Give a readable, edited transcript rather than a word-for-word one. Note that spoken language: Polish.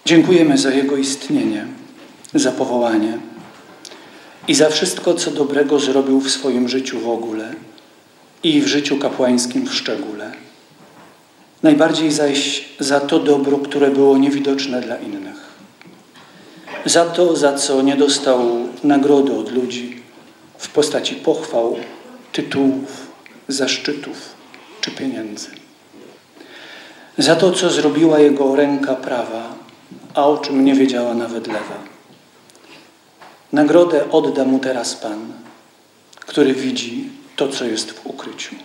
Dziękujemy za Jego istnienie, za powołanie i za wszystko, co dobrego zrobił w swoim życiu w ogóle i w życiu kapłańskim w szczególe. Najbardziej zaś za to dobro, które było niewidoczne dla innych. Za to, za co nie dostał nagrody od ludzi w postaci pochwał, tytułów, zaszczytów czy pieniędzy. Za to, co zrobiła Jego ręka prawa, a o czym nie wiedziała nawet lewa. Nagrodę odda Mu teraz Pan, który widzi to, co jest w ukryciu.